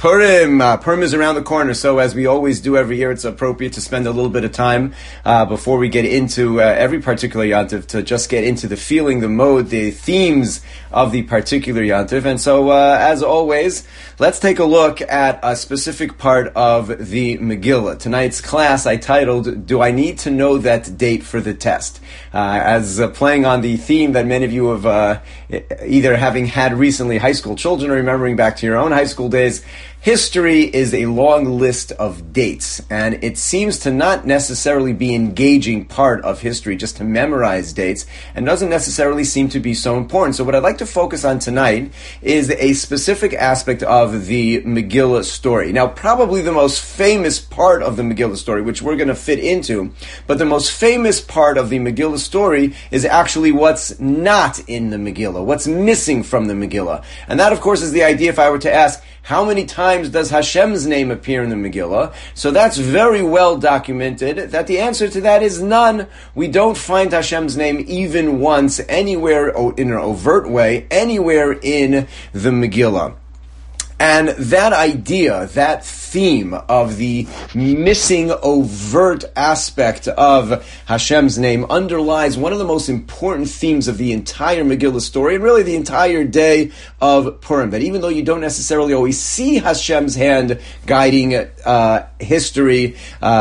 Purim is around the corner, so as we always do every year, it's appropriate to spend a little bit of time before we get into every particular Yantiv to just get into the feeling, the mode, the themes of the particular Yantiv. And so, as always, let's take a look at a specific part of the Megillah. Tonight's class I titled, Do I Need to Know That Date for the Test? Playing on the theme that many of you have either having had recently high school children or remembering back to your own high school days. History is a long list of dates, and it seems to not necessarily be an engaging part of history just to memorize dates, and doesn't necessarily seem to be so important. So what I'd like to focus on tonight is a specific aspect of the Megillah story. Now, probably the most famous part of the Megillah story, which we're going to fit into, but the most famous part of the Megillah story is actually what's not in the Megillah, what's missing from the Megillah. And that, of course, is the idea if I were to ask, how many times does Hashem's name appear in the Megillah? So that's very well documented that the answer to that is none. We don't find Hashem's name even once anywhere in an overt way, anywhere in the Megillah. And that idea, that theme of the missing overt aspect of Hashem's name underlies one of the most important themes of the entire Megillah story and really the entire day of Purim. That even though you don't necessarily always see Hashem's hand guiding history,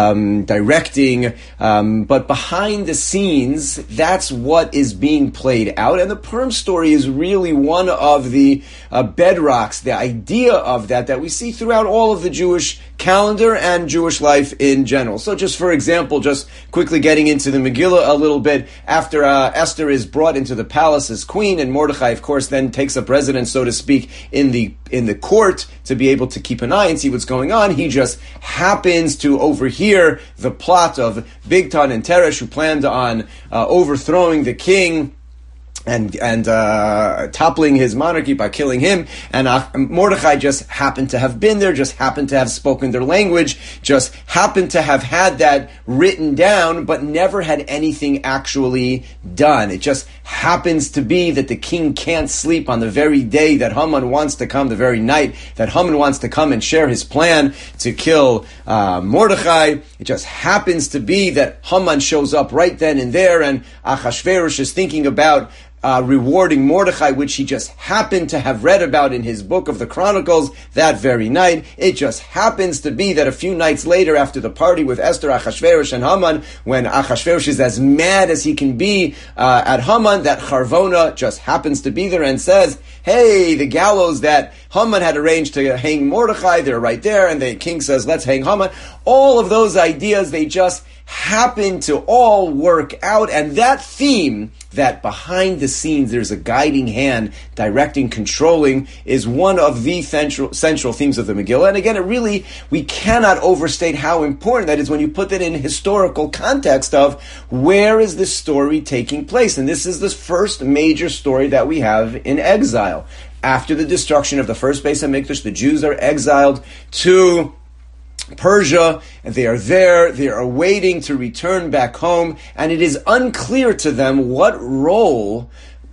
directing, but behind the scenes, that's what is being played out. And the Purim story is really one of the bedrocks, the idea of that we see throughout all of the Jewish calendar and Jewish life in general. So just for example, just quickly getting into the Megillah a little bit, after Esther is brought into the palace as queen, and Mordechai, of course, then takes up residence, so to speak, in the court to be able to keep an eye and see what's going on. He just happens to overhear the plot of Bigtan and Teresh, who planned on overthrowing the king and toppling his monarchy by killing him, and Mordechai just happened to have been there, just happened to have spoken their language, just happened to have had that written down, but never had anything actually done. It just happens to be that the king can't sleep on the very day that Haman wants to come, the very night that Haman wants to come and share his plan to kill Mordechai. It just happens to be that Haman shows up right then and there, and Achashverosh is thinking about rewarding Mordechai, which he just happened to have read about in his book of the Chronicles that very night. It just happens to be that a few nights later, after the party with Esther, Achashverosh, and Haman, when Achashverosh is as mad as he can be at Haman, that Charvona just happens to be there and says, hey, the gallows that Haman had arranged to hang Mordechai, they're right there, and the king says, let's hang Haman. All of those ideas, they just happen to all work out, and that theme, that behind the scenes there's a guiding hand, directing, controlling, is one of the central themes of the Megillah. And again, we cannot overstate how important that is when you put that in historical context of where is this story taking place. And this is the first major story that we have in exile. After the destruction of the first Beis HaMikdash, the Jews are exiled to Persia, and they are there, they are awaiting to return back home, and it is unclear to them what role,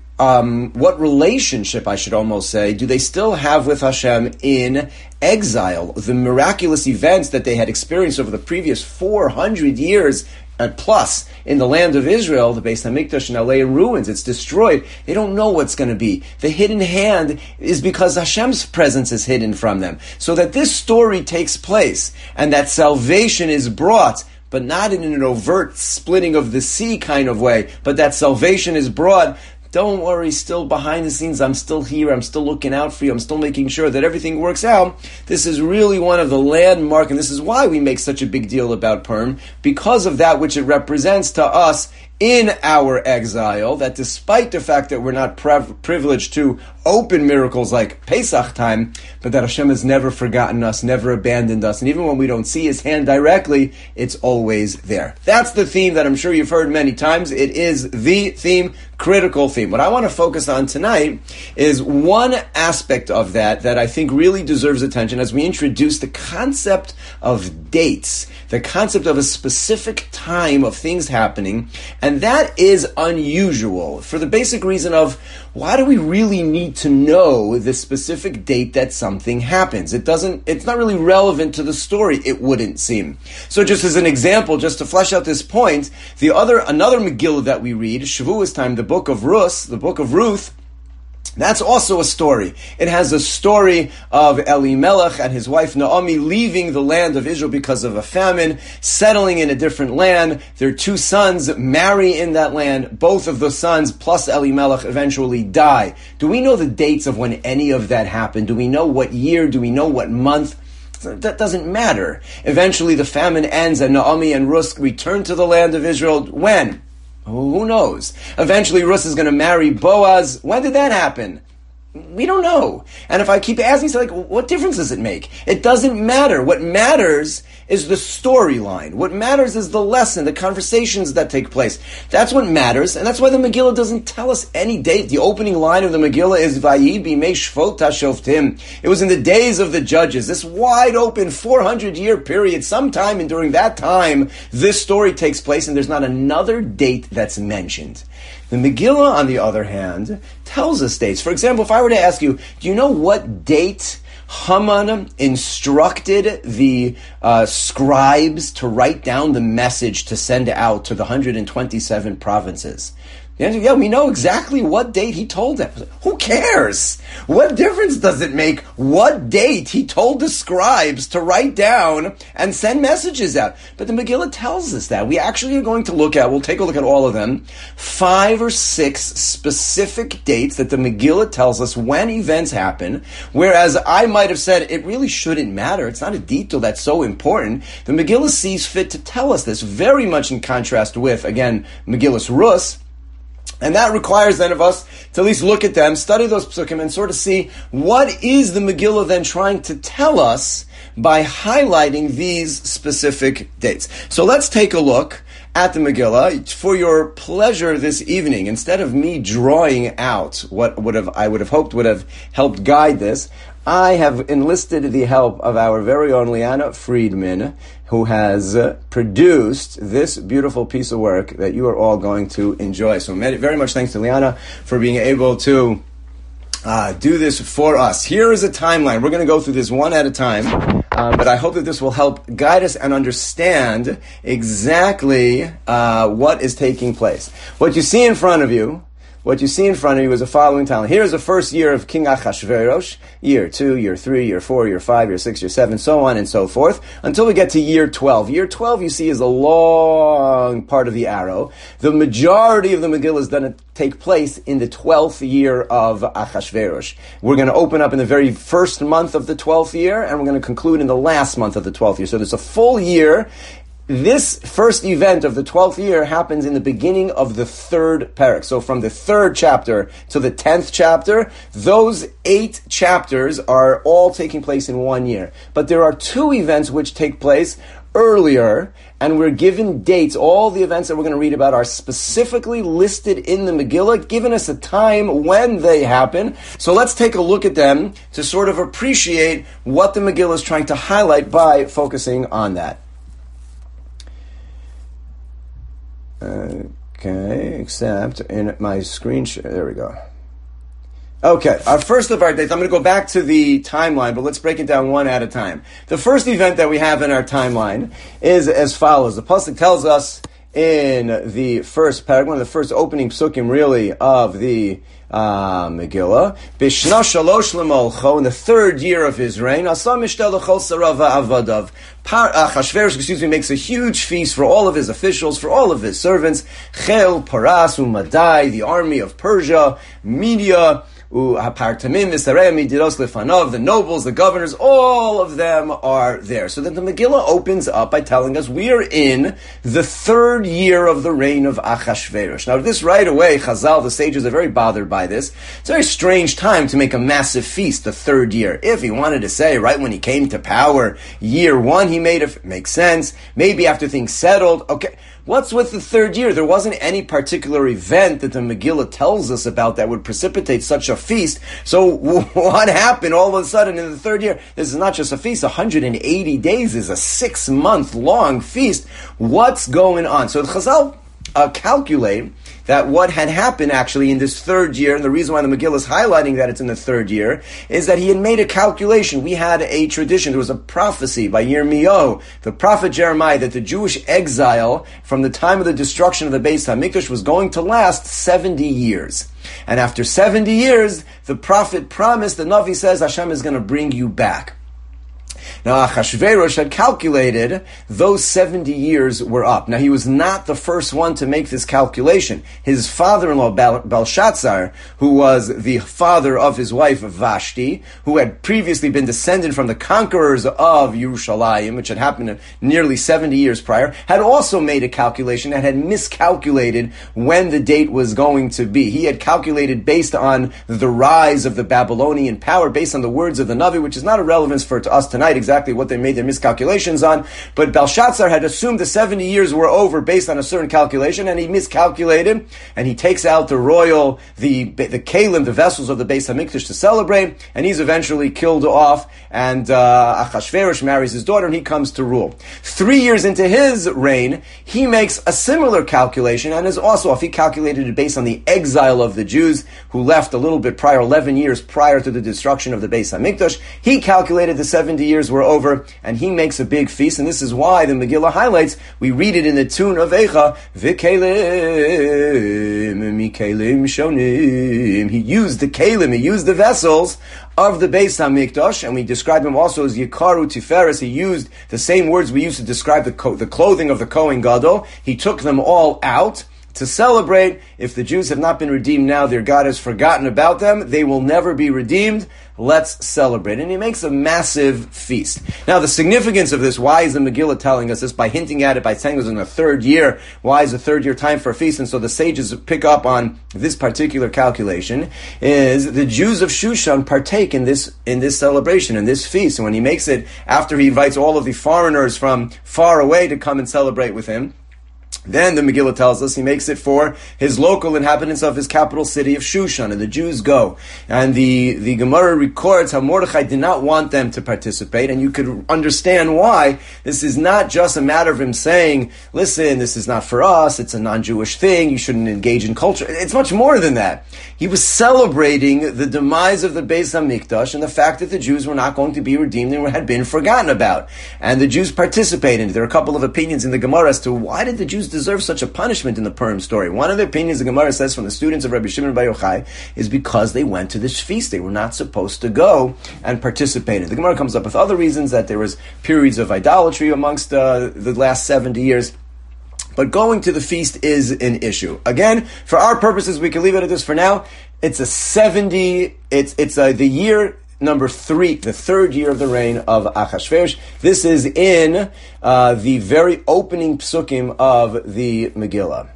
what relationship, I should almost say, do they still have with Hashem in exile. The miraculous events that they had experienced over the previous 400 years plus in the land of Israel, the Beis HaMikdash now lay in ruins, it's destroyed. They don't know what's going to be. The hidden hand is because Hashem's presence is hidden from them. So that this story takes place and that salvation is brought, but not in an overt splitting of the sea kind of way, but that salvation is brought. Don't worry, still behind the scenes, I'm still here, I'm still looking out for you, I'm still making sure that everything works out. This is really one of the landmark, and this is why we make such a big deal about Purim, because of that which it represents to us in our exile, that despite the fact that we're not privileged to open miracles like Pesach time, but that Hashem has never forgotten us, never abandoned us, and even when we don't see His hand directly, it's always there. That's the theme that I'm sure you've heard many times. It is the theme, critical theme. What I want to focus on tonight is one aspect of that I think really deserves attention as we introduce the concept of dates, the concept of a specific time of things happening, And that is unusual for the basic reason of, why do we really need to know the specific date that something happens? It's not really relevant to the story, it wouldn't seem. So just as an example, just to flesh out this point, another Megillah that we read, Shavuos time, the book of Ruth, that's also a story. It has a story of Elimelech and his wife Naomi leaving the land of Israel because of a famine, settling in a different land. Their two sons marry in that land. Both of the sons plus Elimelech eventually die. Do we know the dates of when any of that happened? Do we know what year? Do we know what month? That doesn't matter. Eventually the famine ends and Naomi and Ruth return to the land of Israel. When? Who knows? Eventually, Ruth is going to marry Boaz. When did that happen? We don't know. And if I keep asking, so what difference does it make? It doesn't matter. What matters is the storyline. What matters is the lesson, the conversations that take place. That's what matters, and that's why the Megillah doesn't tell us any date. The opening line of the Megillah is Vayi b'mei shvot hashoftim. It was in the days of the judges, this wide open 400-year period. Sometime and during that time, this story takes place, and there's not another date that's mentioned. The Megillah, on the other hand, tells us dates. For example, if I were to ask you, do you know what date Haman instructed the scribes to write down the message to send out to the 127 provinces? The answer, yeah, we know exactly what date he told them. Who cares? What difference does it make what date he told the scribes to write down and send messages out? But the Megillah tells us that. We actually are going to we'll take a look at all of them, 5 or 6 specific dates that the Megillah tells us when events happen, whereas I might have said it really shouldn't matter. It's not a detail that's so important. The Megillah sees fit to tell us this, very much in contrast with, again, Megillah's Rus. And that requires then of us to at least look at them, study those psukim, and sort of see what is the Megillah then trying to tell us by highlighting these specific dates. So let's take a look at the Megillah. For your pleasure this evening, instead of me drawing out what I would have hoped would have helped guide this, I have enlisted the help of our very own Liana Friedman, who has produced this beautiful piece of work that you are all going to enjoy. So very much thanks to Liana for being able to do this for us. Here is a timeline. We're going to go through this one at a time, but I hope that this will help guide us and understand exactly what is taking place. What you see in front of you is the following timeline. Here is the first year of King Achashverosh, year 2, year 3, year 4, year 5, year 6, year 7, so on and so forth, until we get to year 12. Year 12, you see, is a long part of the arrow. The majority of the Megillah is going to take place in the 12th year of Achashverosh. We're going to open up in the very first month of the 12th year, and we're going to conclude in the last month of the 12th year. So there's a full year. This first event of the 12th year happens in the beginning of the 3rd parak. So from the 3rd chapter to the 10th chapter, those 8 chapters are all taking place in 1 year. But there are 2 events which take place earlier, and we're given dates. All the events that we're going to read about are specifically listed in the Megillah, giving us a time when they happen. So let's take a look at them to sort of appreciate what the Megillah is trying to highlight by focusing on that. Okay, except in my screen share. There we go. Okay, our first of our dates, I'm going to go back to the timeline, but let's break it down one at a time. The first event that we have in our timeline is as follows. The pasuk tells us in the first paragraph, one of the first opening psukim really of the Megillah, Bishna shalosh lemolcho, in the 3rd year of his reign, Asa mishtel l'chol sarava avadav. Achashverosh, makes a huge feast for all of his officials, for all of his servants. Chel, Paras, Umadai, the army of Persia, Media, the nobles, the governors, all of them are there. So then the Megillah opens up by telling us we are in the 3rd year of the reign of Achashverosh. Now this right away, Chazal, the sages, are very bothered by this. It's a very strange time to make a massive feast the 3rd year. If he wanted to say right when he came to power, year 1 he made it, makes sense. Maybe after things settled, okay. What's with the 3rd year? There wasn't any particular event that the Megillah tells us about that would precipitate such a feast. So what happened all of a sudden in the 3rd year? This is not just a feast. 180 days is a 6-month long feast. What's going on? So the Chazal calculate that what had happened actually in this third year, and the reason why the Megillah is highlighting that it's in the third year, is that he had made a calculation. We had a tradition, there was a prophecy by Yirmiyahu, the prophet Jeremiah, that the Jewish exile from the time of the destruction of the Beis HaMikdash was going to last 70 years. And after 70 years, the prophet promised, the Navi says, Hashem is going to bring you back. Now, Achashverosh had calculated those 70 years were up. Now, he was not the first one to make this calculation. His father-in-law, Belshazzar, who was the father of his wife, Vashti, who had previously been descended from the conquerors of Yerushalayim, which had happened nearly 70 years prior, had also made a calculation and had miscalculated when the date was going to be. He had calculated based on the rise of the Babylonian power, based on the words of the Navi, which is not a relevance for to us tonight, exactly what they made their miscalculations on, but Belshazzar had assumed the 70 years were over based on a certain calculation, and he miscalculated, and he takes out the kalim, the vessels of the Beis HaMikdash to celebrate, and he's eventually killed off, and Achashverosh marries his daughter, and he comes to rule. 3 years into his reign, he makes a similar calculation, and is also, if he calculated it based on the exile of the Jews, who left a little bit prior, 11 years prior to the destruction of the Beis HaMikdash, he calculated the 70 years were over, and he makes a big feast, and this is why the Megillah highlights, we read it in the tune of Eicha, V'kelim, mikelim shonim. He used the kelim, he used the vessels of the Beis HaMikdash, and we describe him also as Yikaru Tiferes. He used the same words we used to describe the clothing of the Kohen Gadol. He took them all out to celebrate. If the Jews have not been redeemed now, their God has forgotten about them. They will never be redeemed. Let's celebrate. And he makes a massive feast. Now, the significance of this, why is the Megillah telling us this? By hinting at it, by saying it was in the third year. Why is the third year time for a feast? And so the sages pick up on this particular calculation, is the Jews of Shushan partake in this celebration, in this feast. And when he makes it, after he invites all of the foreigners from far away to come and celebrate with him, then the Megillah tells us he makes it for his local inhabitants of his capital city of Shushan, and the Jews go. And the Gemara records how Mordechai did not want them to participate, and you could understand why. This is not just a matter of him saying, listen, this is not for us, it's a non-Jewish thing, you shouldn't engage in culture. It's much more than that. He was celebrating the demise of the Beis HaMikdash and the fact that the Jews were not going to be redeemed and had been forgotten about. And the Jews participated. There are a couple of opinions in the Gemara as to why did the Jews deserve such a punishment in the Purim story. One of the opinions the Gemara says from the students of Rabbi Shimon Bar Yochai is because they went to this feast. They were not supposed to go and participate. The Gemara comes up with other reasons, that there was periods of idolatry amongst the last 70 years. But going to the feast is an issue. Again, for our purposes, we can leave it at this for now. It's the year number 3, the third year of the reign of Achashverosh. This is in the very opening psukim of the Megillah.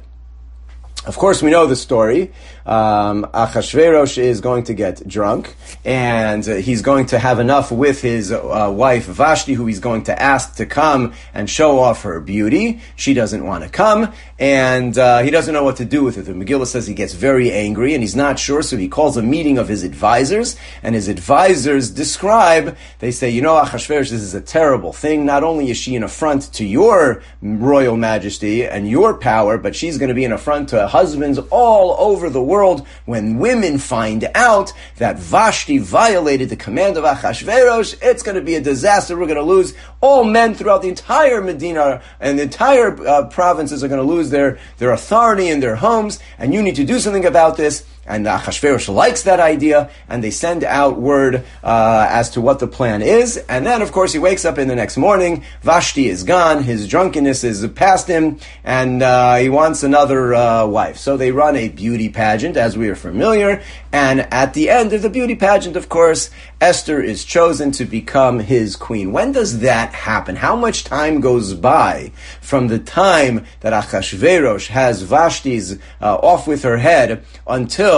Of course, we know the story. Achashverosh is going to get drunk, and he's going to have enough with his wife Vashti, who he's going to ask to come and show off her beauty. She doesn't want to come, and he doesn't know what to do with it. The Megillah says he gets very angry, and he's not sure, so he calls a meeting of his advisors, and his advisors describe, they say, Achashverosh, this is a terrible thing. Not only is she an affront to your royal majesty and your power, but she's going to be an affront to husbands all over the world. When women find out that Vashti violated the command of Achashverosh, it's going to be a disaster. We're going to lose. All men throughout the entire Medina and the entire provinces are going to lose their authority in their homes, and you need to do something about this. And Achashverosh likes that idea, and they send out word as to what the plan is. And then, of course, he wakes up in the next morning. Vashti is gone. His drunkenness is past him, and he wants another wife. So they run a beauty pageant, as we are familiar. And at the end of the beauty pageant, of course, Esther is chosen to become his queen. When does that happen? How much time goes by from the time that Achashverosh has Vashti's off with her head until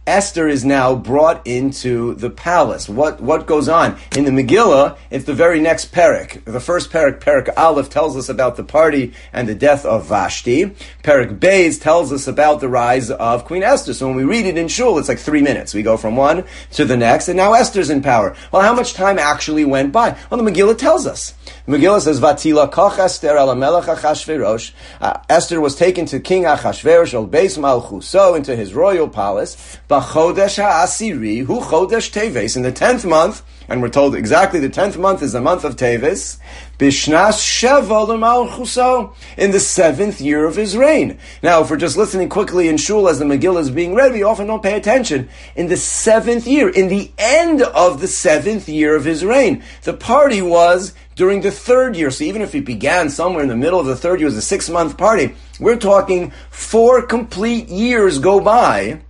Esther is now brought into the palace. What goes on? In the Megillah, it's the very next parak. The first parak, Parak Aleph, tells us about the party and the death of Vashti. Parak Beis tells us about the rise of Queen Esther. So when we read it in Shul, it's like 3 minutes. We go from one to the next, and now Esther's in power. Well, how much time actually went by? Well, the Megillah tells us. The Megillah says, Vatila koch Esther ala melech Achashverosh. Esther was taken to King Achashverosh, al Beis Malchuso, into his royal palace. B'chodesh ha'asiri, hu chodesh Teves, in the 10th month, and we're told exactly the 10th month is the month of Teves, Bishnas Sheva l'Malchuso, in the 7th year of his reign. Now, if we're just listening quickly in Shul as the Megillah is being read, we often don't pay attention. In the 7th year, in the end of the 7th year of his reign, the party was during the 3rd year. So even if it began somewhere in the middle of the 3rd year, it was a 6-month party. We're talking 4 complete years go by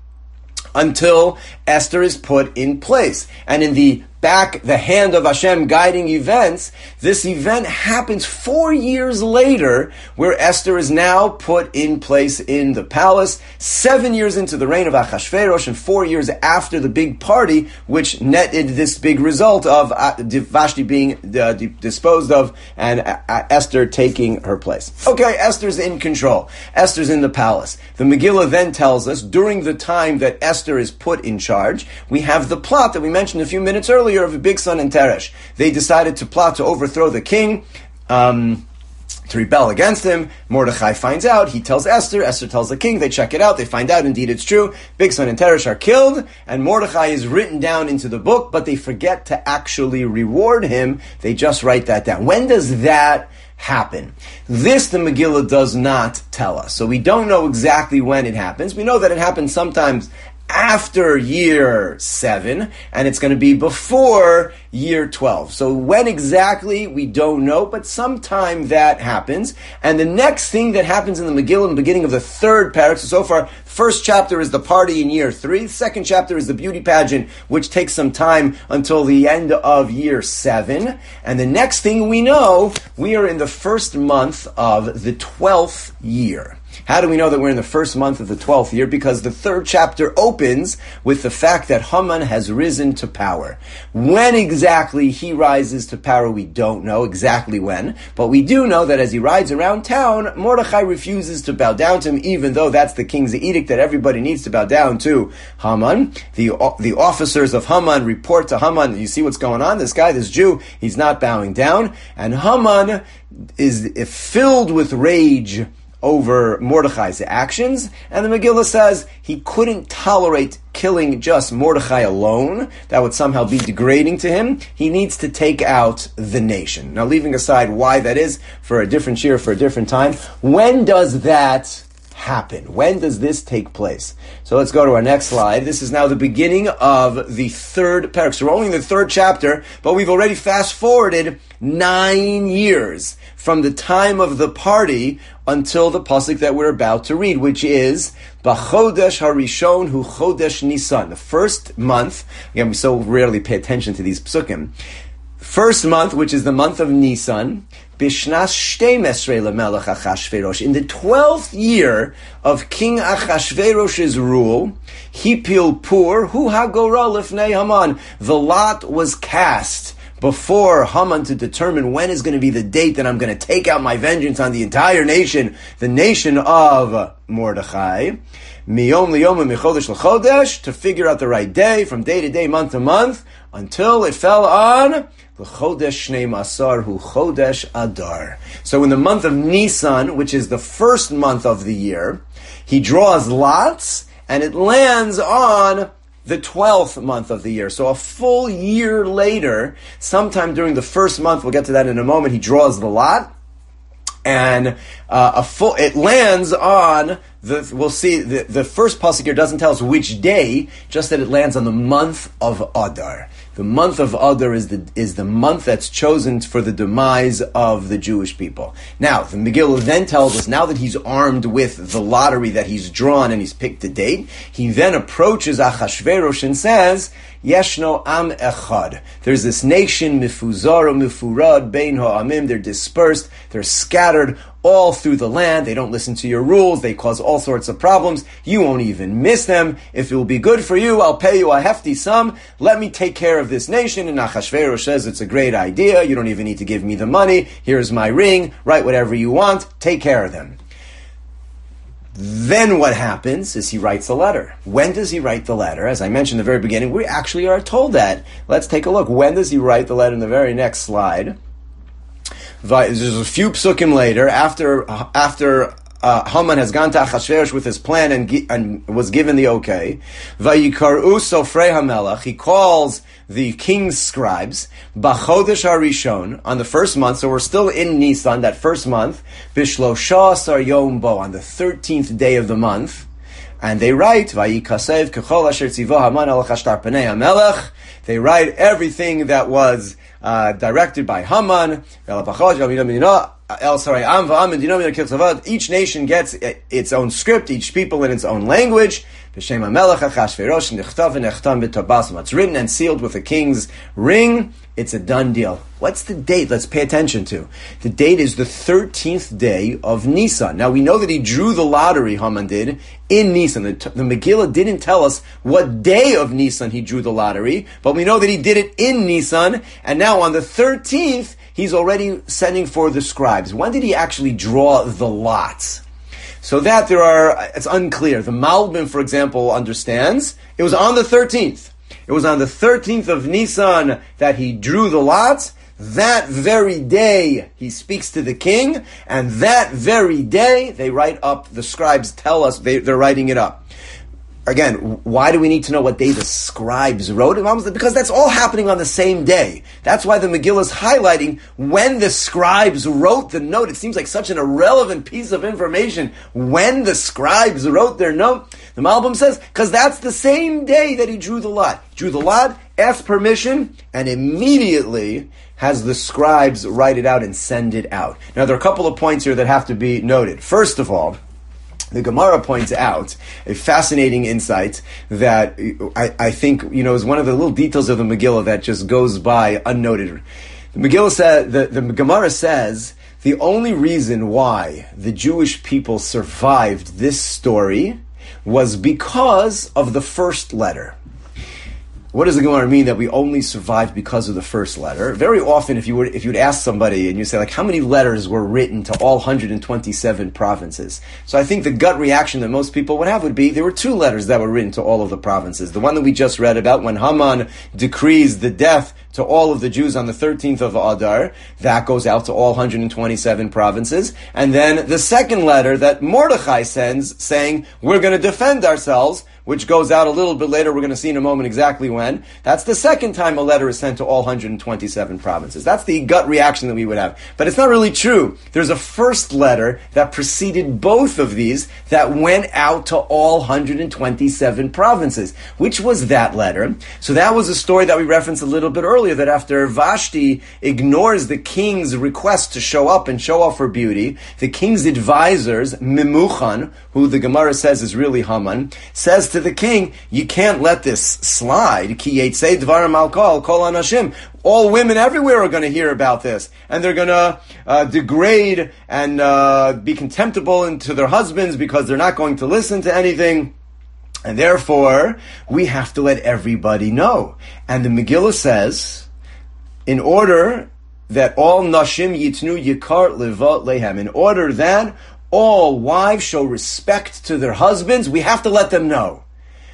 until Esther is put in place. And in the hand of Hashem guiding events, this event happens 4 years later, where Esther is now put in place in the palace, 7 years into the reign of Achashverosh, and 4 years after the big party, which netted this big result of Vashti being disposed of and Esther taking her place. Okay, Esther's in control. Esther's in the palace. The Megillah then tells us, during the time that Esther is put in charge, we have the plot that we mentioned a few minutes earlier of Bigsan and Teresh. They decided to plot to overthrow the king, to rebel against him. Mordechai finds out. He tells Esther. Esther tells the king. They check it out. They find out indeed it's true. Bigsan and Teresh are killed, and Mordechai is written down into the book, but they forget to actually reward him. They just write that down. When does that happen? This the Megillah does not tell us. So we don't know exactly when it happens. We know that it happens sometimes after year 7, and it's going to be before year 12. So when exactly, we don't know, but sometime that happens. And the next thing that happens in the Megillah in the beginning of the 3rd parak, so far, first chapter is the party in year 3, second chapter is the beauty pageant, which takes some time until the end of year 7. And the next thing we know, we are in the first month of the 12th year. How do we know that we're in the first month of the 12th year? Because the 3rd chapter opens with the fact that Haman has risen to power. When exactly he rises to power, we don't know exactly when, but we do know that as he rides around town, Mordechai refuses to bow down to him, even though that's the king's edict that everybody needs to bow down to Haman. The officers of Haman report to Haman, you see what's going on? This guy, this Jew, he's not bowing down, and Haman is filled with rage over Mordechai's actions, and the Megillah says he couldn't tolerate killing just Mordechai alone. That would somehow be degrading to him. He needs to take out the nation. Now, leaving aside why that is for a different year, for a different time, when does that happen? When does this take place? So let's go to our next slide. This is now the beginning of the 3rd parak. So we're only in the 3rd chapter, but we've already fast forwarded 9 years from the time of the party until the pasuk that we're about to read, which is B'chodesh Harishon Hu Chodesh Nisan. The first month, again, we so rarely pay attention to these psukim. First month, which is the month of Nisan, Bishnas Shtei Mesrei LeMelech Achashverosh. In the 12th year of King Achashverosh's rule, Hipil Pur Hu Hagora Lifnei Haman. The lot was cast before Haman to determine when is going to be the date that I'm going to take out my vengeance on the entire nation, the nation of Mordechai. Miyom liyom michodesh l'chodesh, to figure out the right day, from day to day, month to month, until it fell on l'chodesh shnei masar hu chodesh adar. So in the month of Nisan, which is the first month of the year, he draws lots, and it lands on the 12th month of the year. So a full year later, sometime during the first month, we'll get to that in a moment, he draws the lot, and it lands on we'll see, the first pasuk here doesn't tell us which day, just that it lands on the month of Adar. The month of Adar is the month that's chosen for the demise of the Jewish people. Now, the Megillah then tells us, now that he's armed with the lottery that he's drawn and he's picked a date, he then approaches Achashverosh and says, Yeshno am echad. There's this nation, mifuzar mifurad bein ha'amim. They're dispersed. They're scattered all through the land. They don't listen to your rules. They cause all sorts of problems. You won't even miss them. If it will be good for you, I'll pay you a hefty sum. Let me take care of this nation. And Achashverosh says it's a great idea. You don't even need to give me the money. Here's my ring. Write whatever you want. Take care of them. Then what happens is he writes a letter. When does he write the letter? As I mentioned in the very beginning, we actually are told that. Let's take a look. When does he write the letter? In the very next slide. There's a few psukim later, after Haman has gone to Achashverosh with his plan and was given the okay. Vayikaru sofrei hamelach. He calls the king's scribes b'chodesh harishon, on the first month. So we're still in Nisan, that first month. Bishlosha asar yom bo, on the 13th day of the month. And they write, Vayikasev kechol asher tzivo Haman al chashtar panei hamelech. They write everything that was directed by Haman. Each nation gets its own script, each people in its own language. It's written and sealed with the king's ring. It's a done deal. What's the date? Let's pay attention to. The date is the 13th day of Nisan. Now we know that he drew the lottery, Haman did, in Nisan. The Megillah didn't tell us what day of Nisan he drew the lottery, but we know that he did it in Nisan, and now on the 13th, he's already sending for the scribes. When did he actually draw the lots? So that it's unclear. The Malbim, for example, understands it was on the 13th. It was on the 13th of Nisan that he drew the lots. That very day, he speaks to the king, and that very day, they write up, the scribes tell us they're writing it up. Again, why do we need to know what day the scribes wrote it? Because that's all happening on the same day. That's why the Megillah is highlighting when the scribes wrote the note. It seems like such an irrelevant piece of information. When the scribes wrote their note, the Malbim says, because that's the same day that he drew the lot. He drew the lot, asked permission, and immediately has the scribes write it out and send it out. Now, there are a couple of points here that have to be noted. First of all, the Gemara points out a fascinating insight that I think, is one of the little details of the Megillah that just goes by unnoted. The Megillah said, the Gemara says, the only reason why the Jewish people survived this story was because of the first letter. What does the Gemara mean that we only survived because of the first letter? Very often, if you'd ask somebody and you say, how many letters were written to all 127 provinces? So I think the gut reaction that most people would have would be, there were 2 letters that were written to all of the provinces. The one that we just read about, when Haman decrees the death to all of the Jews on the 13th of Adar, that goes out to all 127 provinces. And then the second letter that Mordechai sends, saying, we're going to defend ourselves, which goes out a little bit later. We're going to see in a moment exactly when. That's the second time a letter is sent to all 127 provinces. That's the gut reaction that we would have. But it's not really true. There's a first letter that preceded both of these that went out to all 127 provinces. Which was that letter? So that was a story that we referenced a little bit earlier, that after Vashti ignores the king's request to show up and show off her beauty, the king's advisors, Memuchan, who the Gemara says is really Haman, says to the king, you can't let this slide. Ki yetzei dvarim al kol anashim. All women everywhere are going to hear about this, and they're going to degrade and be contemptible to their husbands because they're not going to listen to anything. And therefore, we have to let everybody know. And the Megillah says, in order that all nashim yitnu yikar levot lehem, in order that all wives show respect to their husbands, we have to let them know.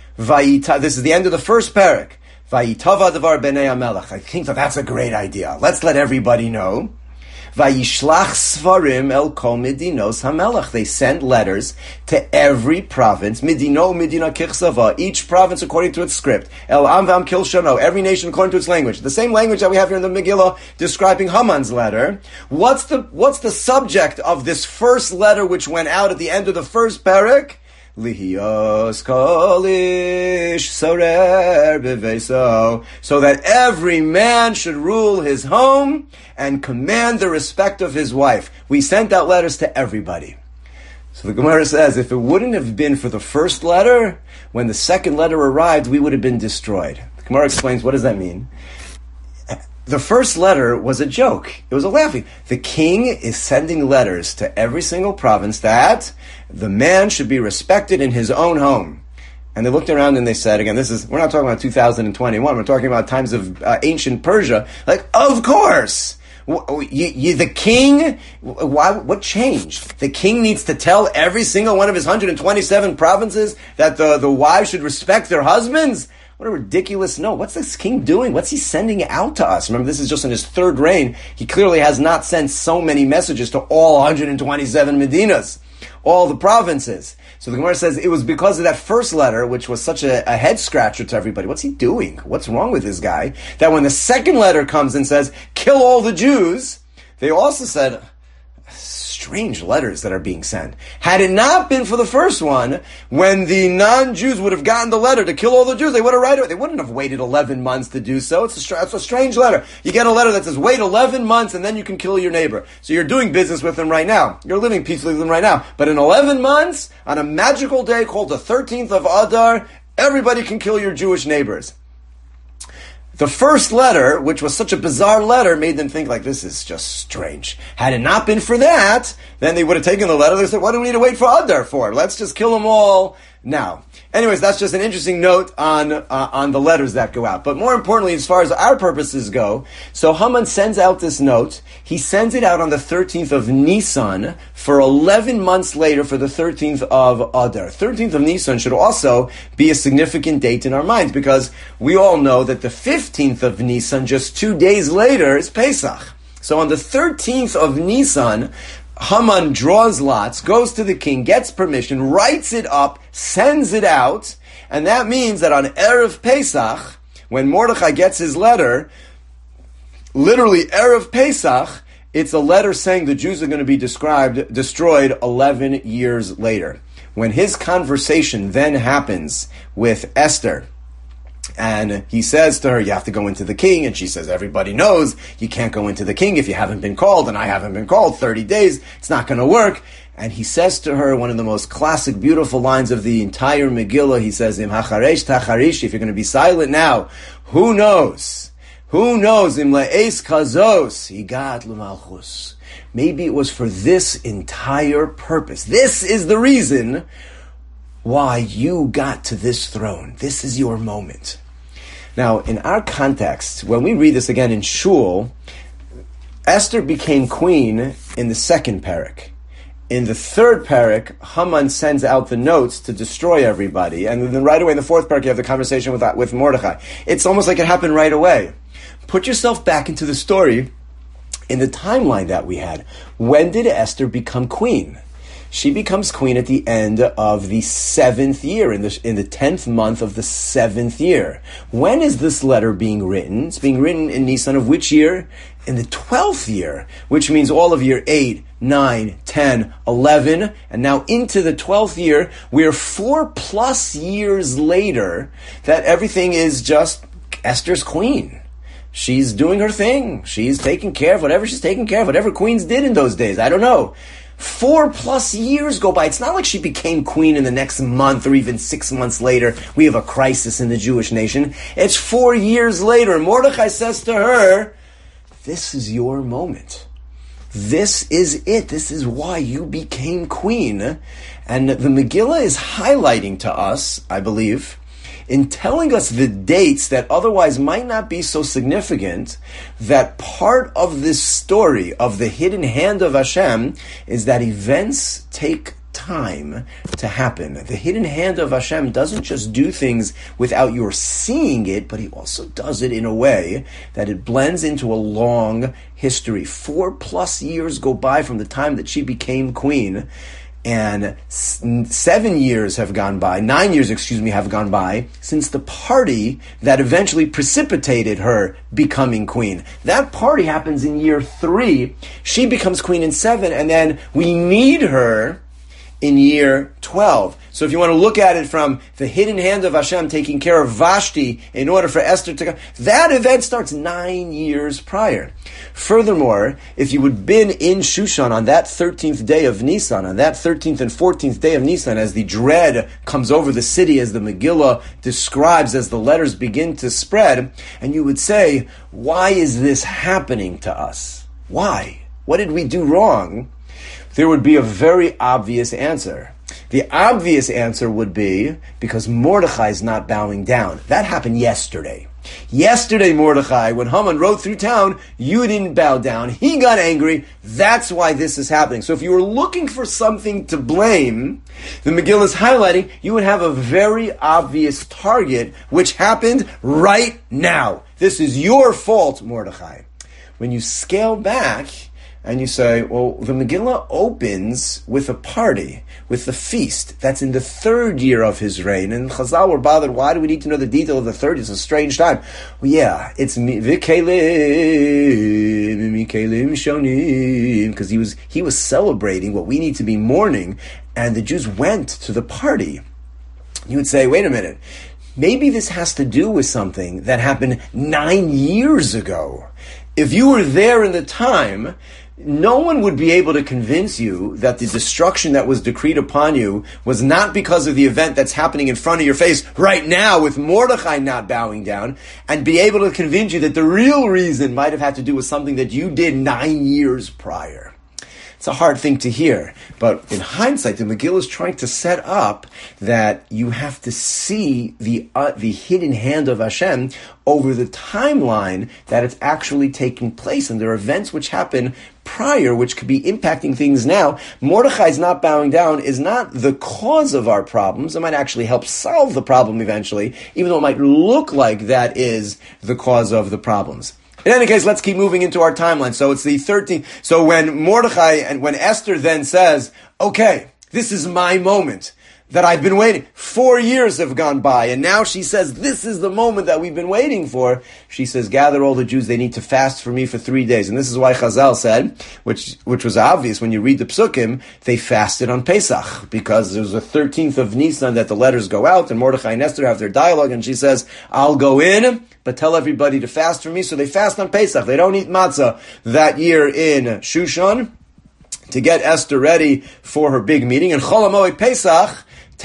This is the end of the first parak. Vayitava devar b'nei hamelech. I think that's a great idea. Let's let everybody know. Vayishlach svarim el kol medinos hamelech. They sent letters to every province. Medino kichsava. Each province according to its script. El am v'am kilshano. Every nation according to its language. The same language that we have here in the Megillah describing Haman's letter. What's the subject of this first letter which went out at the end of the first parak? Lihiyos kolish sorer beveso, so that every man should rule his home and command the respect of his wife. We sent out letters to everybody. So the Gemara says, if it wouldn't have been for the first letter, when the second letter arrived, we would have been destroyed. The Gemara explains, what does that mean? The first letter was a joke. It was a laughing. The king is sending letters to every single province that the man should be respected in his own home. And they looked around and they said, again, we're not talking about 2021, we're talking about times of ancient Persia. Like, of course! The king, what changed? The king needs to tell every single one of his 127 provinces that the wives should respect their husbands? What a ridiculous, no. What's this king doing? What's he sending out to us? Remember, this is just in his third reign. He clearly has not sent so many messages to all 127 Medinas, all the provinces. So the Gemara says it was because of that first letter, which was such a head scratcher to everybody. What's he doing? What's wrong with this guy? That when the second letter comes and says, kill all the Jews, they also said, strange letters that are being sent. Had it not been for the first one, when the non-Jews would have gotten the letter to kill all the Jews, they would have written it. They wouldn't have waited 11 months to do so. It's a strange letter. You get a letter that says, wait 11 months and then you can kill your neighbor. So you're doing business with them right now. You're living peacefully with them right now. But in 11 months, on a magical day called the 13th of Adar, everybody can kill your Jewish neighbors. The first letter, which was such a bizarre letter, made them think like, this is just strange. Had it not been for that, then they would have taken the letter. They said, what do we need to wait for Adar for? Let's just kill them all now. Anyways, that's just an interesting note on the letters that go out. But more importantly, as far as our purposes go, so Haman sends out this note. He sends it out on the 13th of Nisan for 11 months later for the 13th of Adar. 13th of Nisan should also be a significant date in our minds because we all know that the 15th of Nisan, just 2 days later, is Pesach. So on the 13th of Nisan, Haman draws lots, goes to the king, gets permission, writes it up, sends it out, and that means that on Erev Pesach, when Mordechai gets his letter, literally Erev Pesach, it's a letter saying the Jews are going to be destroyed 11 years later. When his conversation then happens with Esther, and he says to her, you have to go into the king. And she says, everybody knows you can't go into the king if you haven't been called. And I haven't been called 30 days. It's not going to work. And he says to her one of the most classic, beautiful lines of the entire Megillah. He says, Im hacharesh tacharish, if you're going to be silent now, who knows? Who knows? Im le'es kazos, higat l'malchus. Maybe it was for this entire purpose. This is the reason why you got to this throne. This is your moment. Now, in our context, when we read this again in Shul, Esther became queen in the second parak. In the third parak, Haman sends out the notes to destroy everybody, and then right away in the fourth parak, you have the conversation with Mordechai. It's almost like it happened right away. Put yourself back into the story in the timeline that we had. When did Esther become queen? She becomes queen at the end of the 7th year, in the 10th month of the 7th year. When is this letter being written? It's being written in Nisan of which year? In the 12th year, which means all of year 8, 9, 10, 11, and now into the 12th year, we're 4+ years later that everything is just Esther's queen. She's doing her thing. She's taking care of whatever she's taking care of, whatever queens did in those days. I don't know. 4+ years go by. It's not like she became queen in the next month or even 6 months later. We have a crisis in the Jewish nation. It's 4 years later. And Mordechai says to her, this is your moment. This is it. This is why you became queen. And the Megillah is highlighting to us, I believe, in telling us the dates that otherwise might not be so significant, that part of this story of the hidden hand of Hashem is that events take time to happen. The hidden hand of Hashem doesn't just do things without your seeing it, but he also does it in a way that it blends into a long history. 4+ years go by from the time that she became queen, and 7 years have gone by, 9 years, have gone by since the party that eventually precipitated her becoming queen. That party happens in year 3. She becomes queen in 7, and then we need her in year 12. So if you want to look at it from the hidden hand of Hashem taking care of Vashti in order for Esther to come, that event starts 9 years prior. Furthermore, if you had been in Shushan on that 13th day of Nisan, on that 13th and 14th day of Nisan, as the dread comes over the city, as the Megillah describes, as the letters begin to spread, and you would say, why is this happening to us? Why? What did we do wrong? There would be a very obvious answer. The obvious answer would be because Mordechai is not bowing down. That happened yesterday. Yesterday, Mordechai, when Haman rode through town, you didn't bow down. He got angry. That's why this is happening. So if you were looking for something to blame, the Megillah is highlighting, you would have a very obvious target, which happened right now. This is your fault, Mordechai. When you scale back, and you say, well, the Megillah opens with a party, with the feast. That's in the 3rd year of his reign. And Chazal were bothered, why do we need to know the detail of the 3rd? It's a strange time. Well, yeah, it's V'kelim shonim, because he was celebrating what we need to be mourning, and the Jews went to the party. You would say, wait a minute, maybe this has to do with something that happened 9 years ago. If you were there in the time, no one would be able to convince you that the destruction that was decreed upon you was not because of the event that's happening in front of your face right now with Mordechai not bowing down, and be able to convince you that the real reason might have had to do with something that you did 9 years prior. It's a hard thing to hear, but in hindsight, the Megillah is trying to set up that you have to see the hidden hand of Hashem over the timeline that it's actually taking place, and there are events which happen prior, which could be impacting things now. Mordechai's not bowing down is not the cause of our problems. It might actually help solve the problem eventually, even though it might look like that is the cause of the problems. In any case, let's keep moving into our timeline. So it's the 13th. So when Mordechai and when Esther then says, okay, this is my moment that I've been waiting. 4 years have gone by, and now she says, this is the moment that we've been waiting for. She says, gather all the Jews, they need to fast for me for 3 days. And this is why Chazal said, which was obvious when you read the Psukim, they fasted on Pesach, because there's the 13th of Nisan that the letters go out, and Mordechai and Esther have their dialogue, and she says, I'll go in, but tell everybody to fast for me. So they fast on Pesach. They don't eat matzah that year in Shushan to get Esther ready for her big meeting. And Chol HaMoed Pesach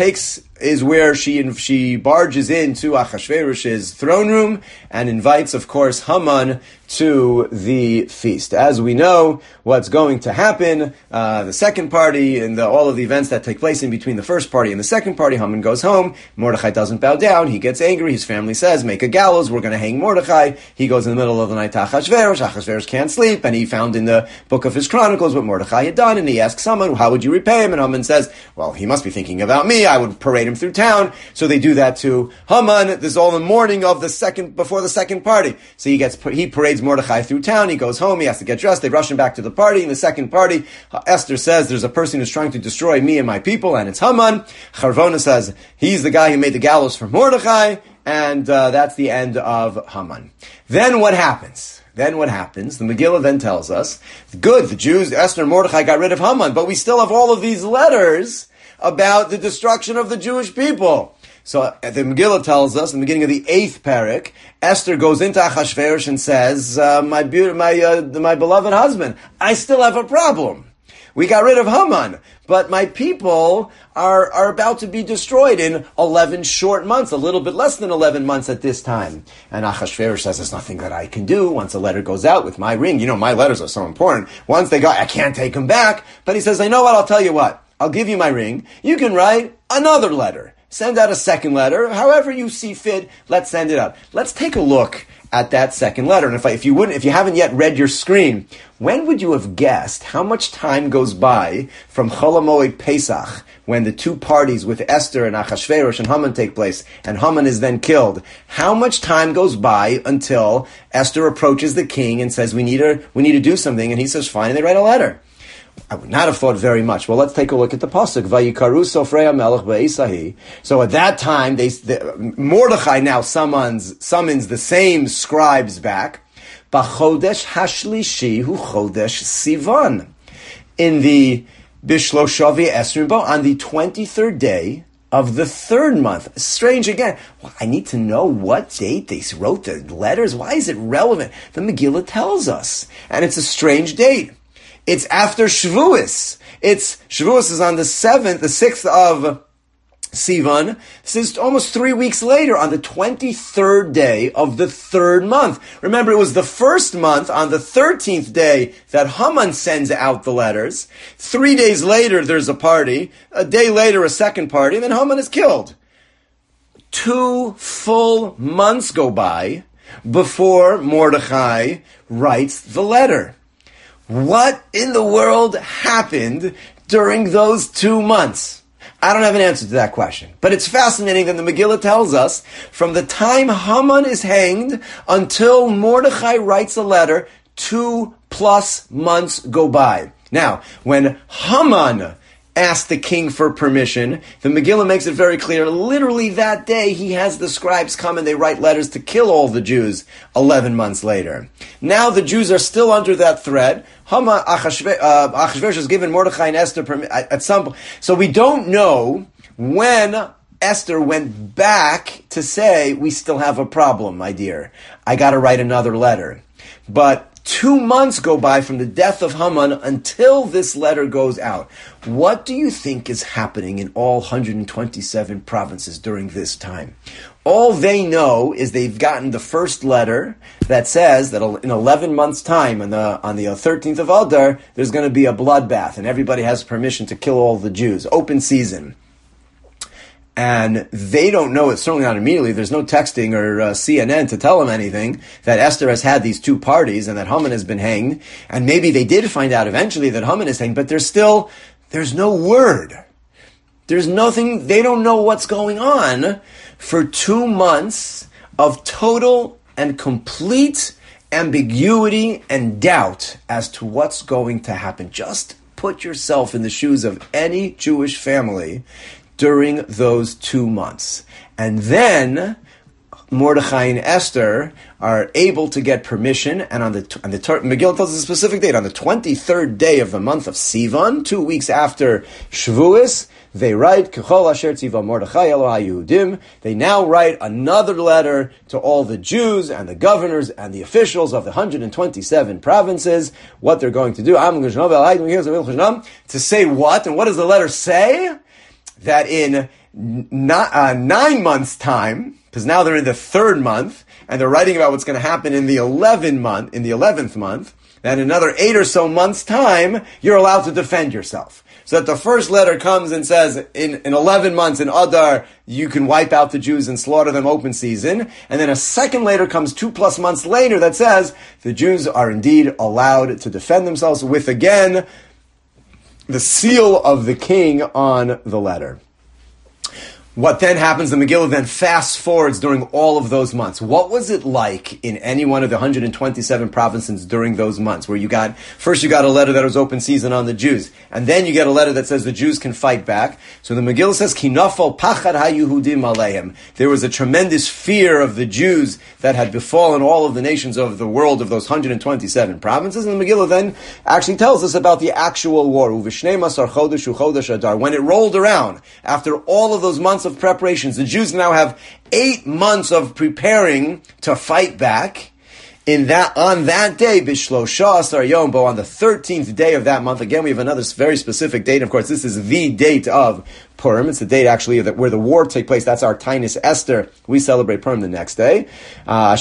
is where she barges into Achashverosh's throne room and invites, of course, Haman to the feast. As we know, what's going to happen, the second party and all of the events that take place in between the first party and the second party, Haman goes home, Mordechai doesn't bow down, he gets angry, his family says, make a gallows, we're going to hang Mordechai. He goes in the middle of the night to Achashverosh can't sleep, and he found in the book of his Chronicles what Mordechai had done, and he asks Haman, how would you repay him? And Haman says, well, he must be thinking about me, I would parade him through town. So they do that to Haman. This is all in the morning before the second party. So he parades Mordechai through town. He goes home. He has to get dressed. They rush him back to the party. In the second party, Esther says, there's a person who's trying to destroy me and my people, and it's Haman. Charvona says, he's the guy who made the gallows for Mordechai, and that's the end of Haman. Then what happens? The Megillah then tells us, good, the Jews, Esther and Mordechai got rid of Haman, but we still have all of these letters about the destruction of the Jewish people. So the Megillah tells us in the beginning of the 8th parak, Esther goes into Achashverosh and says, my beloved husband, I still have a problem. We got rid of Haman, but my people are about to be destroyed in 11 short months, a little bit less than 11 months at this time. And Achashverosh says, there's nothing that I can do. Once a letter goes out with my ring, my letters are so important. Once they go, I can't take them back. But he says, I know what, I'll tell you what. I'll give you my ring. You can write another letter. Send out a second letter. However you see fit, let's send it out. Let's take a look at that second letter. And if you haven't yet read your screen, when would you have guessed how much time goes by from Chol HaMoed Pesach, when the two parties with Esther and Achashverosh and Haman take place, and Haman is then killed? How much time goes by until Esther approaches the king and says, we need to do something, and he says, fine, and they write a letter? I would not have thought very much. Well, let's take a look at the pasuk. Vayikaru Sofrei HaMelech Be'esahi. So at that time, Mordechai now summons the same scribes back. B'chodesh hashlishi hu chodesh Sivan. In the Bishloshavi Esrim Bo, on the 23rd day of the third month. Strange again. Well, I need to know what date they wrote the letters. Why is it relevant? The Megillah tells us. And it's a strange date. It's after Shavuos. Shavuos is on the 6th of Sivan. This is almost 3 weeks later, on the 23rd day of the third month. Remember, it was the first month, on the 13th day, that Haman sends out the letters. 3 days later, there's a party. A day later, a second party, and then Haman is killed. 2 full months go by before Mordechai writes the letter. What in the world happened during those 2 months? I don't have an answer to that question. But it's fascinating that the Megillah tells us from the time Haman is hanged until Mordechai writes a letter, 2+ months go by. Now, when Haman asked the king for permission, the Megillah makes it very clear, literally that day he has the scribes come and they write letters to kill all the Jews 11 months later. Now the Jews are still under that threat. Achashverosh has given Mordechai and Esther at some point. So we don't know when Esther went back to say, we still have a problem, my dear. I got to write another letter. But 2 months go by from the death of Haman until this letter goes out. What do you think is happening in all 127 provinces during this time? All they know is they've gotten the first letter that says that in 11 months' time, on the 13th of Adar, there's going to be a bloodbath, and everybody has permission to kill all the Jews. Open season. And they don't know it, certainly not immediately. There's no texting or CNN to tell them anything, that Esther has had these 2 parties and that Haman has been hanged. And maybe they did find out eventually that Haman is hanged, but there's no word. There's nothing, they don't know what's going on for 2 months of total and complete ambiguity and doubt as to what's going to happen. Just put yourself in the shoes of any Jewish family during those 2 months. And then Mordechai and Esther are able to get permission, and Megillah tells us a specific date, on the 23rd day of the month of Sivan, 2 weeks after Shavuos, they write, K'chol asher tziva Mordechai Elohai Yehudim. They now write another letter to all the Jews and the governors and the officials of the 127 provinces, what they're going to do. To say what? And what does the letter say? That in 9 months' time, because now they're in the third month, and they're writing about what's going to happen in the 11th month, that in another 8 or so months' time, you're allowed to defend yourself. So that the first letter comes and says, in 11 months, in Adar, you can wipe out the Jews and slaughter them open season. And then a second letter comes 2+ months later that says, the Jews are indeed allowed to defend themselves with, again, the seal of the king on the letter. What then happens, the Megillah then fast forwards during all of those months. What was it like in any one of the 127 provinces during those months, where you got a letter that was open season on the Jews, and then you get a letter that says the Jews can fight back. So the Megillah says, Ki nafal pachad haYehudim aleihem. There was a tremendous fear of the Jews that had befallen all of the nations of the world of those 127 provinces. And the Megillah then actually tells us about the actual war. Uv'shnei masar chodesh u'chodesh Adar. When it rolled around, after all of those months of preparations, the Jews now have 8 months of preparing to fight back. On that day, Bishlosha Asar Yom Bo, on the 13th day of that month, again we have another very specific date. Of course, this is the date of Purim. It's the date actually where the war took place. That's our Tainus Esther. We celebrate Purim the next day. On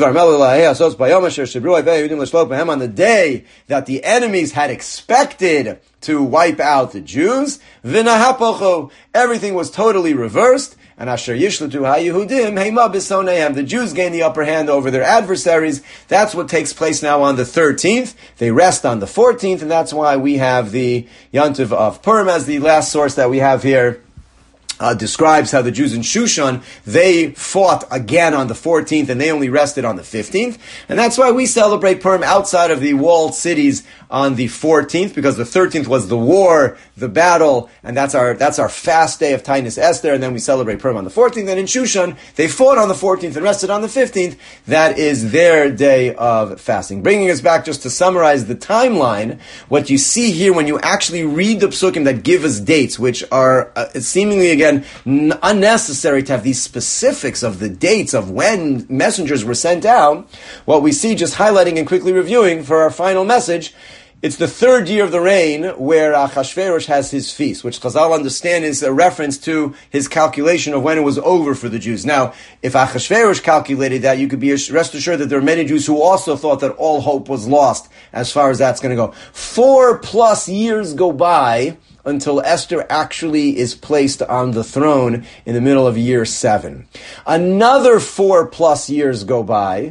the day that the enemies had expected to wipe out the Jews, everything was totally reversed. And Asher Yishlatu HaYehudim Heima B'Sonehem. The Jews gain the upper hand over their adversaries. That's what takes place now on the 13th. They rest on the 14th, and that's why we have the Yontiv of Purim as the last source that we have here. Describes how the Jews in Shushan, they fought again on the 14th and they only rested on the 15th. And that's why we celebrate Purim outside of the walled cities on the 14th, because the 13th was the war, the battle, and that's our fast day of Tainus Esther, and then we celebrate Purim on the 14th. And in Shushan, they fought on the 14th and rested on the 15th. That is their day of fasting. Bringing us back just to summarize the timeline, what you see here when you actually read the psukim that give us dates, which are seemingly again again, unnecessary to have these specifics of the dates of when messengers were sent out. What we see, just highlighting and quickly reviewing for our final message, it's the third year of the reign where Achashverosh has his feast, which Chazal understand is a reference to his calculation of when it was over for the Jews. Now, if Achashverosh calculated that, you could be rest assured that there are many Jews who also thought that all hope was lost as far as that's going to go. 4+ years go by until Esther actually is placed on the throne in the middle of year 7. Another 4+ years go by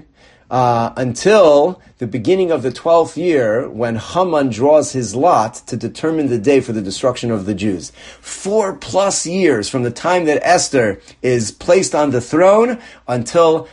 until the beginning of the 12th year, when Haman draws his lot to determine the day for the destruction of the Jews. 4+ years from the time that Esther is placed on the throne until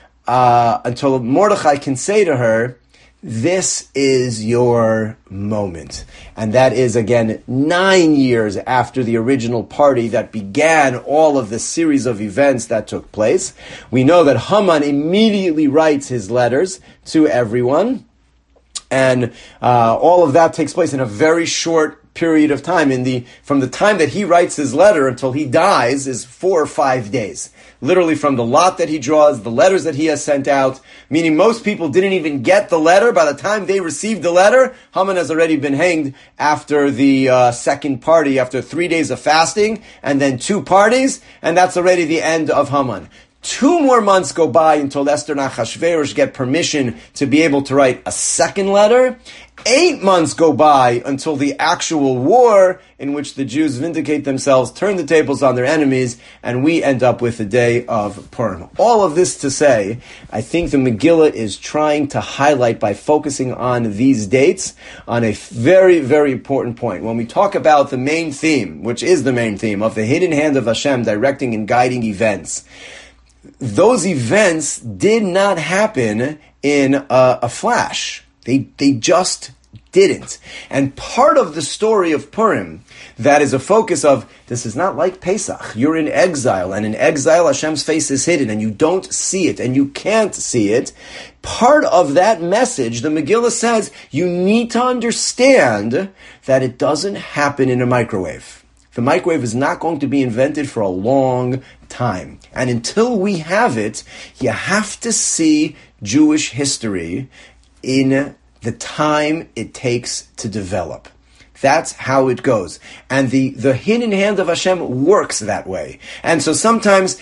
Mordechai can say to her, this is your moment. And that is, again, 9 years after the original party that began all of the series of events that took place. We know that Haman immediately writes his letters to everyone. And all of that takes place in a very short period of time. From the time that he writes his letter until he dies is 4 or 5 days. Literally from the lot that he draws, the letters that he has sent out, meaning most people didn't even get the letter. By the time they received the letter, Haman has already been hanged after the second party, after 3 days of fasting, and then 2 parties, and that's already the end of Haman. 2 more months go by until Esther and Achashverosh get permission to be able to write a second letter. 8 months go by until the actual war in which the Jews vindicate themselves, turn the tables on their enemies, and we end up with the day of Purim. All of this to say, I think the Megillah is trying to highlight by focusing on these dates on a very, very important point. When we talk about the main theme, which is the main theme of the hidden hand of Hashem directing and guiding events, those events did not happen in a flash. They just didn't. And part of the story of Purim that is a focus of, this is not like Pesach. You're in exile, and in exile Hashem's face is hidden, and you don't see it, and you can't see it. Part of that message, the Megillah says, you need to understand that it doesn't happen in a microwave. The microwave is not going to be invented for a long time. And until we have it, you have to see Jewish history in the time it takes to develop. That's how it goes. And the hidden hand of Hashem works that way. And so sometimes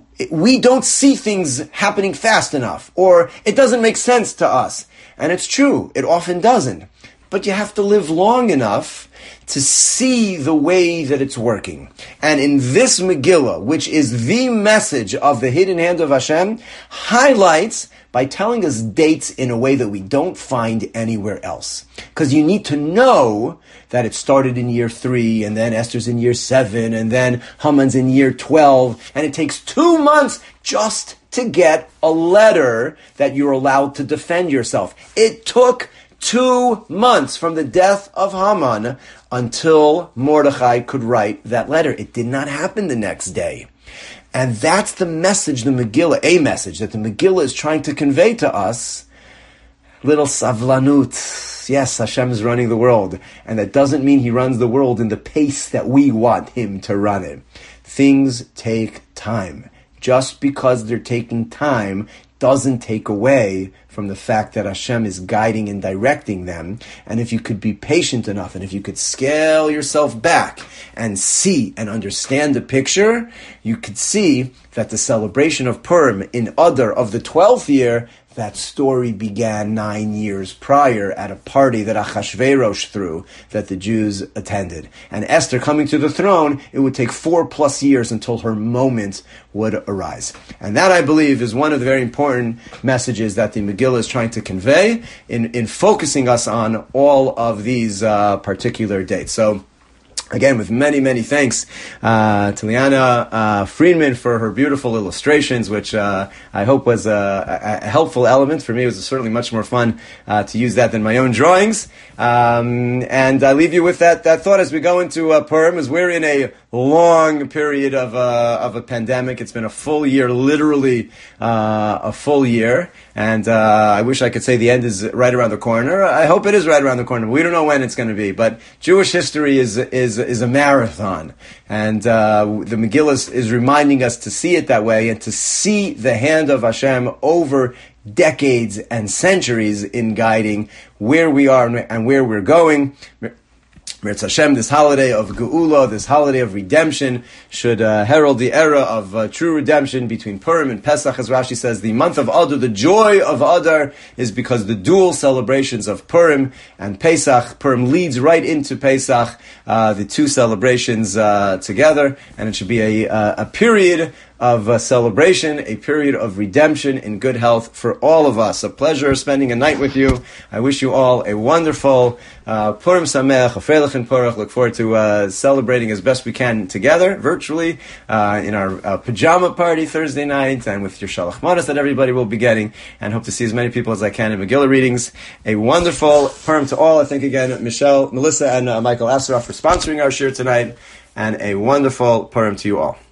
we don't see things happening fast enough, or it doesn't make sense to us. And it's true, it often doesn't. But you have to live long enough to see the way that it's working. And in this Megillah, which is the message of the hidden hand of Hashem, highlights by telling us dates in a way that we don't find anywhere else. Because you need to know that it started in year 3, and then Esther's in year 7, and then Haman's in year 12, and it takes 2 months just to get a letter that you're allowed to defend yourself. It took 2 months from the death of Haman until Mordechai could write that letter. It did not happen the next day. And that's the message, the Megillah, a message that the Megillah is trying to convey to us. Little savlanut. Yes, Hashem is running the world. And that doesn't mean He runs the world in the pace that we want Him to run it. Things take time. Just because they're taking time doesn't take away from the fact that Hashem is guiding and directing them. And if you could be patient enough, and if you could scale yourself back and see and understand the picture, you could see that the celebration of Purim in Adar of the 12th year, that story began 9 years prior at a party that Achashverosh threw, that the Jews attended. And Esther coming to the throne, it would take 4+ years until her moment would arise. And that, I believe, is one of the very important messages that the Megillah is trying to convey in focusing us on all of these particular dates. So, again, with many, many thanks to Liana Friedman for her beautiful illustrations, which I hope was a helpful element. For me, it was certainly much more fun to use that than my own drawings. And I leave you with that thought as we go into Purim, as we're in a long period of a pandemic. It's been a full year, literally a full year. And I wish I could say the end is right around the corner. I hope it is right around the corner. We don't know when it's going to be. But Jewish history is is a marathon. And the Megillah is reminding us to see it that way and to see the hand of Hashem over decades and centuries in guiding where we are and where we're going. Mirz Hashem, this holiday of Geula, this holiday of redemption, should herald the era of true redemption between Purim and Pesach. As Rashi says, the month of Adar, the joy of Adar, is because the dual celebrations of Purim and Pesach. Purim leads right into Pesach, the two celebrations together, and it should be a period of celebration, a period of redemption in good health for all of us. A pleasure spending a night with you. I wish you all a wonderful Purim Sameach, a Freilich and Purim. Look forward to celebrating as best we can together, virtually, in our pajama party Thursday night, and with your Shalach Manas that everybody will be getting, and hope to see as many people as I can in Megillah readings. A wonderful Purim to all. I thank again Michelle, Melissa, and Michael Asseroff for sponsoring our shir tonight, and a wonderful Purim to you all.